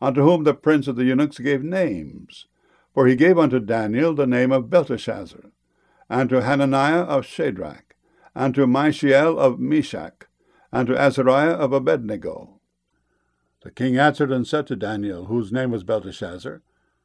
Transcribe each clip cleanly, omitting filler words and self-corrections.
unto whom the prince of the eunuchs gave names. For he gave unto Daniel the name of Belteshazzar, and to Hananiah of Shadrach, and to Mishael of Meshach, and to Azariah of Abednego. The king answered and said to Daniel, whose name was Belteshazzar,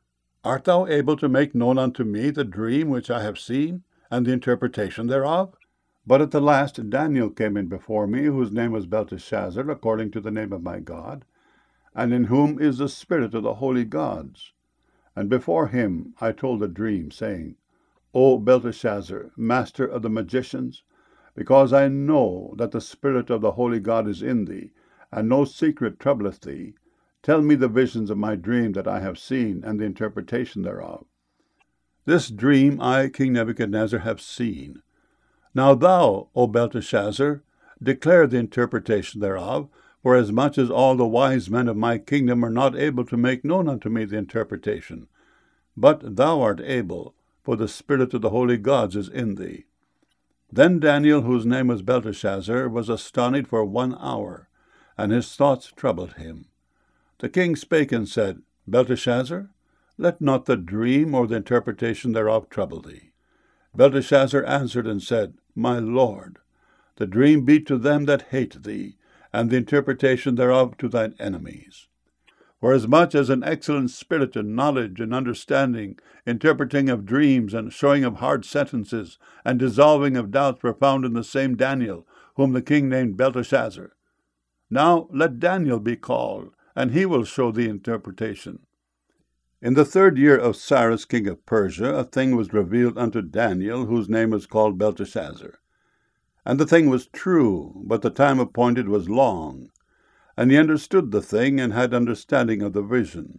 Art thou able to make known unto me the dream which I have seen, and the interpretation thereof? But at the last Daniel came in before me, whose name was Belteshazzar, according to the name of my God, and in whom is the spirit of the holy gods. And before him I told a dream, saying, O Belteshazzar, master of the magicians, because I know that the spirit of the holy God is in thee, and no secret troubleth thee, tell me the visions of my dream that I have seen, and the interpretation thereof. This dream I, King Nebuchadnezzar, have seen. Now thou, O Belteshazzar, declare the interpretation thereof, forasmuch as all the wise men of my kingdom are not able to make known unto me the interpretation. But thou art able, for the spirit of the holy gods is in thee. Then Daniel, whose name was Belteshazzar, was astonished for 1 hour, and his thoughts troubled him. The king spake and said, Belteshazzar, let not the dream or the interpretation thereof trouble thee. Belteshazzar answered and said, My lord, the dream be to them that hate thee, and the interpretation thereof to thine enemies. Forasmuch as an excellent spirit and knowledge and understanding, interpreting of dreams and showing of hard sentences, and dissolving of doubts were found in the same Daniel, whom the king named Belteshazzar. Now let Daniel be called, and he will show the interpretation. In the 3rd year of Cyrus king of Persia, a thing was revealed unto Daniel, whose name was called Belteshazzar. And the thing was true, but the time appointed was long. And he understood the thing, and had understanding of the vision.